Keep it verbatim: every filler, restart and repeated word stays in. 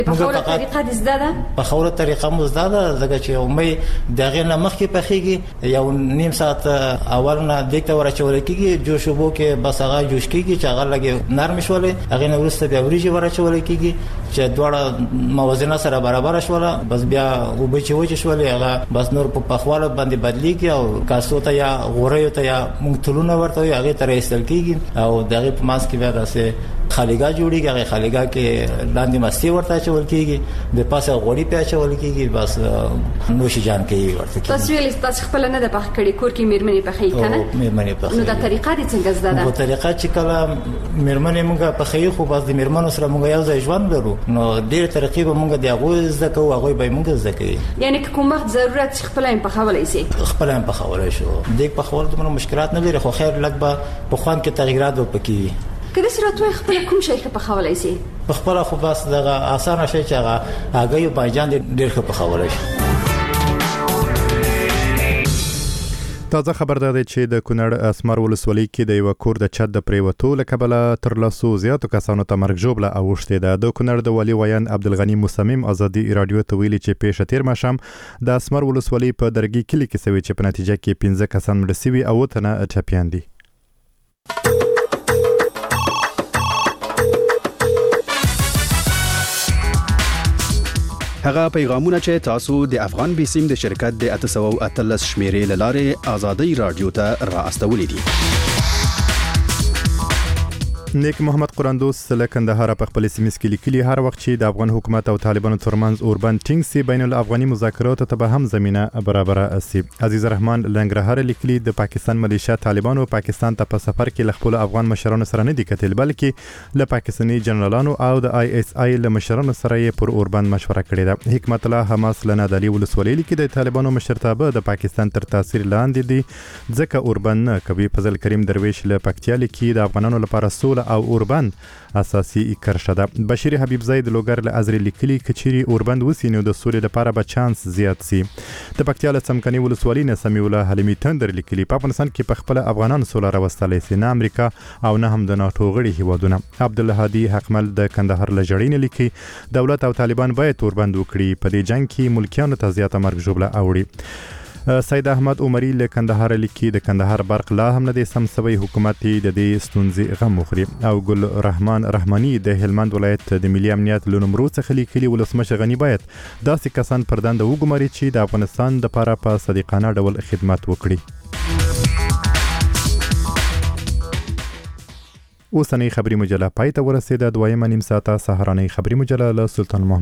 په خوله طریقه د زده ده په خوله طریقه مو زده ده ځکه چې مې دغه نه مخکې پخېږي یو نیم ساعت اول نه دغه ورچول کېږي جوش وبو کې بس هغه جوش کېږي چې هغه لګي نرم شولې هغه نو ورسته بیا وریجې ورچول کېږي چې دواړه موازنه سره برابر شوله بس بیا وبو چې وچ شولې هغه بس نور په پخواله باندې بدلیږي او کاسو ته یا غوړیو ته یا مونږ تلونه ورته هغه تر ایستل کېږي او دغه په ماس کې بیا داسې خالیګا جوړیږي هغه خالیګا کې لاندې مستی ورته چول کېږي د پاسه غوړی په چول کېږي بس نوش جان کې ورته کېږي تاسو ویل تاسو خپل نه د پخ کړي کور کې میرمنې پخې کنه میرمنې پخې نو دا طریقه دي څنګه زده ده نو طریقه چې کله میرمنې موږ پخې خو بس د میرمنو سره موږ یو ځای ژوند لرو نو ډېر طریقې به موږ د هغه زده کوو هغه به موږ زده کوي یعنی کوم وخت ضرورت خپل هم پخولای شي خپل هم پخولای شو د پخول دومره مشکلات نه لري خو خیر لږ به په خوان کې تغیرات وکړي کله چې راتوي خپل کوم شي په خولای شي په خپل خو بس دغه اسانه شي چې هغه هغه یو بایجان ډېر ښه په خولای شي تازه خبر ده چې د کونړ اسمر ولسوالۍ کې د یو کور د چت د پریوتو لکبله تر لاسو زیاتو کسانو ته مرګ ژوبله اوښتې ده د کونړ د والي ویان عبدالغنی مصمم ازادي رادیو ته ویلي چې پیښه تیر ماښام د اسمر ولسوالۍ په درګي کلي کې سوي چې په نتیجه کې پنځه کسان مړه شوي او تنه ټپیان دي هغه پیغامونه چې تاسو د افغان بیسیم د شرکت د اته سوه او اتلس شمیرې لاره آزادی رادیو ته را استولې دي نیک محمد قراندوس له کندهار په خپل سیمه کې لیکلي هر وخت چې د افغان حکومت او طالبانو ترمنځ اوربند ټینګ سي بین الافغاني مذاکرات ته به هم زمينه برابر اسي عزیز الرحمن لنګرهار لیکلي د پاکستان ملیشیا طالبانو پاکستان ته په سفر کې لخپل افغان مشرانو سره نه دي کتل بلکې له پاکستاني جنرالانو او د آی اس آی له مشرانو سره یې پر اوربند مشوره کړې ده حکمت الله حماس لنا د علي ولسوالۍ کې د طالبانو مشرتابه د پاکستان تر تاثیر لاندې دي ځکه اوربند نه کوي فضل کریم درویش له پکتیا لیکي د افغانانو لپاره سوله او اوربند اساسي کرښه ده بشیر حبیب زید لوګر له ازری لیکلي کچيري اوربند وسینو د سولې لپاره به چانس زیات سي د پکتیا له څمکني ولسوالۍ نه سمي الله حلیمي تندر لیکلي په افغانستان کې په خپل افغانان سوله راوستلې سي نه امریکا او نه هم د ناتو غړي هیوادونه عبد الله هادي حقمل د کندهار لجړین لیکي دولت او طالبان باید اوربند وکړي په دې جنگ کې ملکیانو ته زیاته مرګ ژوبله اوړي سید احمد عمری له کندهار لیکي د کندهار برق لا هم نه د سم سوي حکومت د دې ستونزې غم مخري او ګل رحمان رحماني د هلمند ولایت د ملي امنیت لنمرو څخه لیکلي ولسمشر غنی باید داسې کسان پر دنده وګماري چې د افغانستان د لپاره په صادقانه ډول خدمت وکړي اوسنۍ خبري مجله پای ته ورسېده دویمه نیم ساعته سهارنۍ خبري مجله له سلطان محمد